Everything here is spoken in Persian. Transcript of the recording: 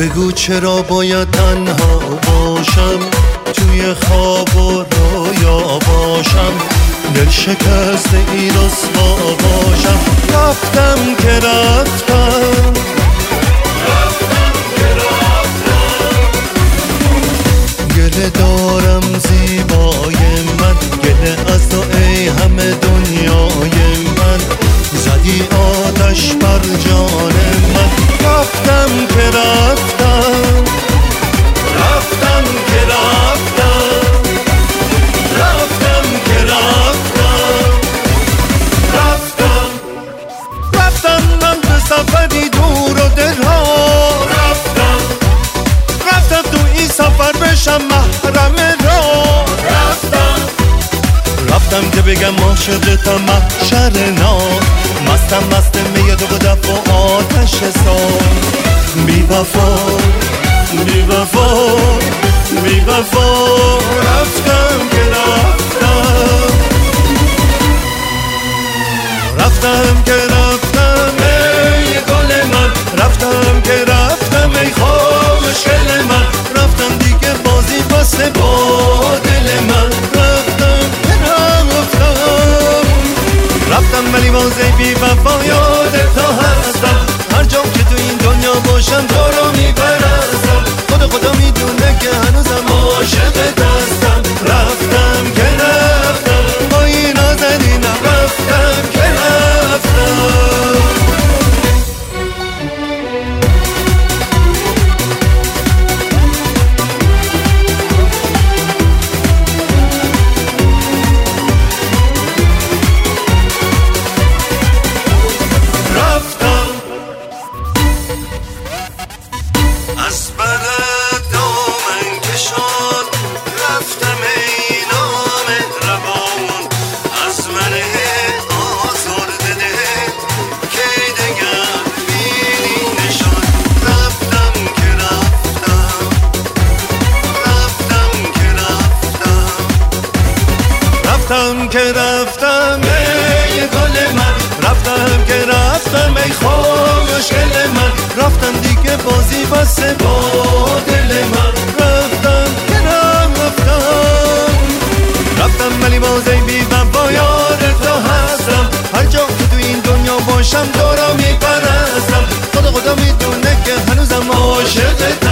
بگو چرا باید تنها باشم، توی خواب و رویا باشم، دل شکست این رسوا باشم. رفتم که رفتم، گله دارم زیبای من، گله از تو ای همه دنیای من، زدی آتش بر جان من. رفتم که رفتم، رفتم که رفتم، رفتم که رفتم، رفتم رفتم من به سفری دور و دلها. رفتم رفتم تو این سفر بشم محرم را. رفتم که بگم عاشقتم محشر نار، مستم مست میاد و دف و آتش سار. بی وفا بی وفا بی وفا، رفتم که رفتم، رفتم که رفتم ای گل من، رفتم که رفتم ای خوشگل من. رفتم دیگه بازی بسته با دل من. رفتم که رفتم، رفتم ولی بازی بی وفا یاد تو هستم. هر جا که تو این دنیا باشم تو رو میپرستم. خدا میدونه که هنوزم عاشق دستم. رفتم که رفتم با این نازنینم، رفتم که رفتم. از بر دامن کشان رفتم ای نامهربان، از من آزرده دل کی دگر بینی نشان. رفتم که رفتم، رفتم که رفتم، رفتم که رفتم ای گل من، رفتم که رفتم ای خوشگل من. رفتم دیگه بازی بسته با دل من. رفتم که رفتم، رفتم ولی بازی بی وفا یاد تو هستم. هر جا که تو این دنیا باشم تو رو میپرستم. خدا میدونه که هنوزم عاشقتم.